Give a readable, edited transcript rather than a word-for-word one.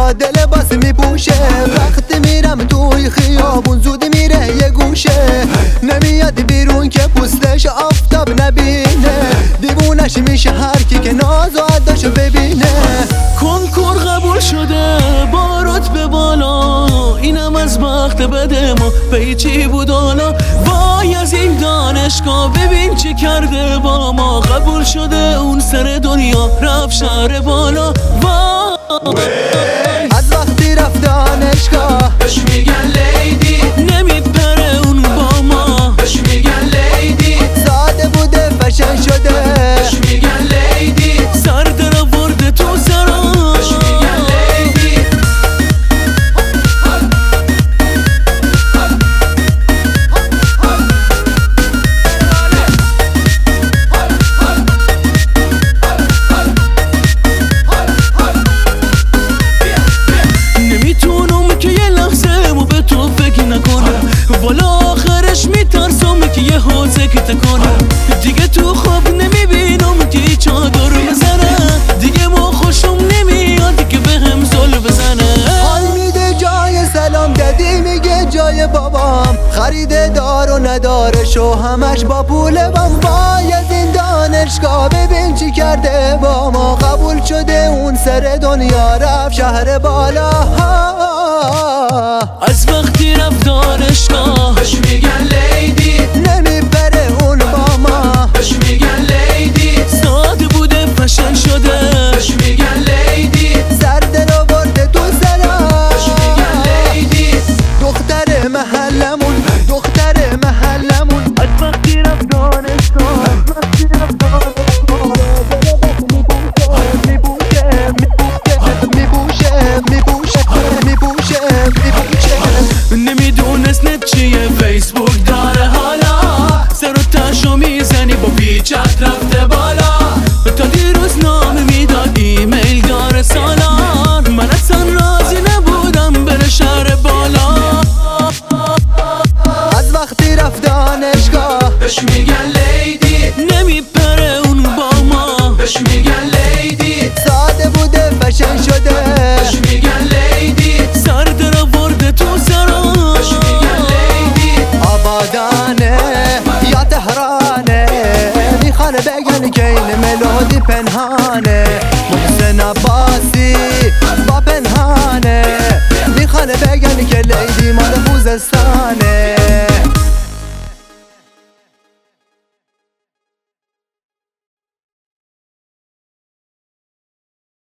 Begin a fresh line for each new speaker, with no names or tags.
ساده لباس میپوشه. وقتی میرم توی خیابون زود میره یه گوشه، نمیاد بیرون که پوستش آفتاب نبینه. دیوونش میشه هر کی که ناز و عداشو ببینه.
کنکور قبول شده با رتبه بالا، اینم از بخت بده ما پیچی بود حالا. وای از این دانشگاه ببین چی کرده با ما، قبول شده اون سر دنیا رفت شهر بالا.
از وقتی رفت دانشگاه
بهش میگن لیدی، نمیپره اون با ما بهش میگن لیدی.
ساده بوده فشن شده
بهش میگن لیدی، سر در آورده تو سرا بهش میگن لیدی. نمیتونم که یه لحظه مو به تو فکر نکنم، والا آخرش میترسم که یه حوزه که تکنم. دیگه تو خواب نمیبینم که چادر بزنه، دیگه ما خوشم نمیاد که به هم زل بزنه.
حال میده جای سلام دادی میگه جای بابام، خریده دار و نداره شو همش با پول بام. وای از این دانشگاه ببین چی کرده با ما، قبول شده اون سر دنیا رفت شهر بالا.
از وقتی رفت دانشگاه بهش میگن لیدی،
نمیبره اون با ما
بهش میگن لیدی. ساده بوده فشن شده بهش میگن لیدی،
سر دل آورده تو سرا
بهش میگن لیدی.
دختر محلمون دختر محلمون.
از وقتی رفت دانشگاه از وقتی رفت نمیدونست نت چیه، فیسبوک داره حالا، سر و تشو میزنی با پیچت رفته بالا. تا دیروز نام میداد ایمیل داره سالان، من اصلا راضی نبودم بره شهر بالا.
از وقتی رفت دانشگاه
بهش میگن لیدی، نمیپره اون با ما بهش میگن لیدی.
ساده بوده فشن شده
بهش میگن لیدی، سر در آورده تو سرا بهش میگن لیدی.
آبادانه یا تهرانه، میخوان بگن که این ملودی پنهانه. محسن عباسی با پنهانه، میخوان بگن که لیدی مال خوزستانه.